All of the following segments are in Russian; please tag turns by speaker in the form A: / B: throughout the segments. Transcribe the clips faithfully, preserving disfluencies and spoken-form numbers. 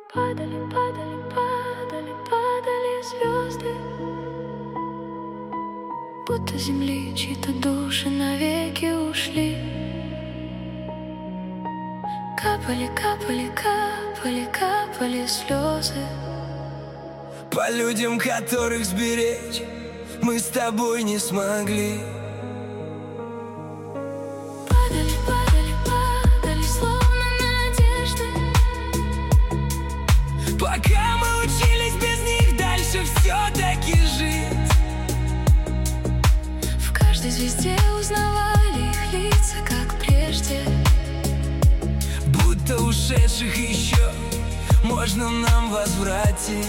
A: Падали, падали, падали, падали звезды, будто земли чьи-то души навеки ушли. Капали, капали, капали, капали слезы.
B: По людям, которых сберечь мы с тобой не смогли.
A: Падали, падали, падали, словно надежды.
B: Пока мы учились без них дальше все-таки жить.
A: В каждой звезде узнавали их лица, как прежде.
B: Будто ушедших еще можно нам возвратить.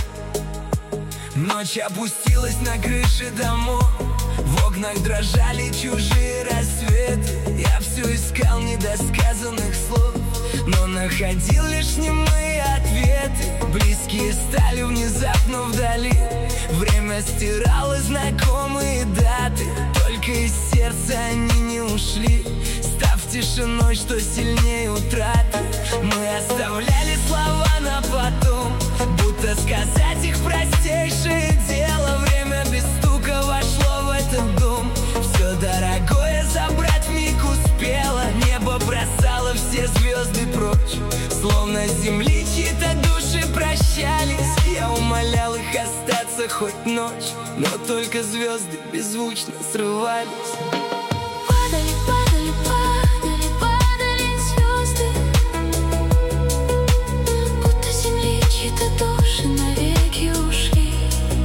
B: Ночь опустилась на крыши домов, в окнах дрожали чужие рассветы. Я все искал недосказанных слов, но находил лишь немые ответы. Близкие стали внезапно вдали, время стирало знакомые даты. Только из сердца они не ушли, став тишиной, что сильнее утраты. Мы оставляли слова на потом, будто сказать их простейшее дело. Время без стука вошло в этот дом, все дорогое забрать вмиг успело. Небо бросало все звезды прочь, словно с земли чьи-то души прощались. Я умолял их остаться хоть ночь, но только звезды беззвучно срывались.
A: Падали, падали, падали, падали звезды, будто с земли чьи-то души навеки ушли.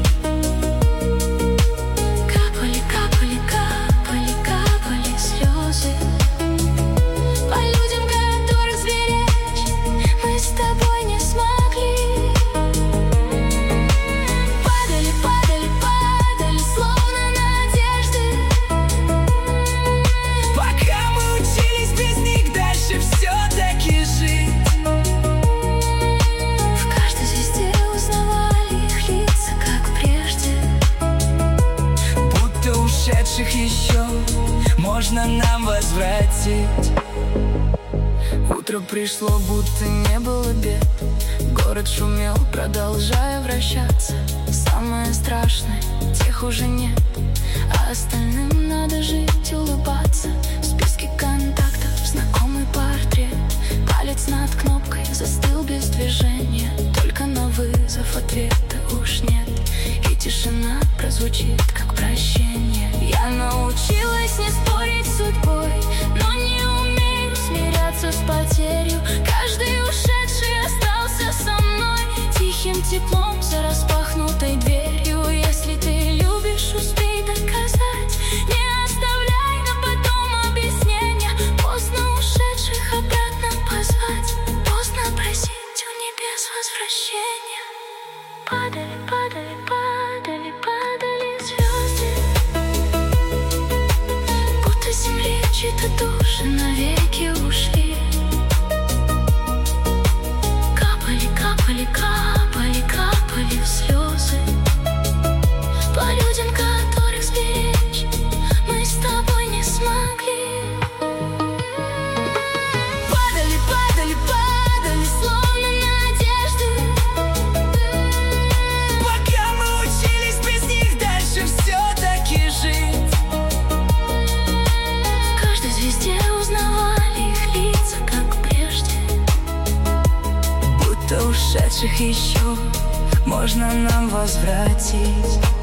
A: Капали, капали, капали, капали слезы. По людям, которых сберечь мы с тобой не смогли. Падали, падали, падали, словно надежды.
B: Пока мы учились без них дальше все-таки жить.
A: В каждой звезде узнавали их лица, как прежде.
B: Будто ушедших еще можно нам возвратить. Утро пришло, будто не было бед. Город шумел, продолжая вращаться. Самое страшное, тех уже нет,
A: А остальным надо жить, улыбаться. В списке контактов знакомый портрет. Палец над кнопкой застыл без движения. Только на вызов ответа уж нет, и тишина прозвучит, как прощение. Я научилась не спорить с судьбой, но не умею смиряться с потерей. Каждый ушедший остался со мной, тихим теплом за распахнутой дверью. Если ты любишь, успей доказать, не оставляй на потом объяснения. Поздно ушедших обратно позвать, поздно просить у небес возвращения. Падали, падали, падали, падали звезды, будто с земли чьи-то души навеки ушли. Капали, капали, капали, капали слезы. По людям, которых сберечь мы с тобой не смогли. Падали, падали, падали, словно надежды.
B: Пока мы учились без них дальше все-таки жить.
A: В каждой звезде узнавали их лица, как прежде.
B: Будто ушедших еще можно нам возвратить.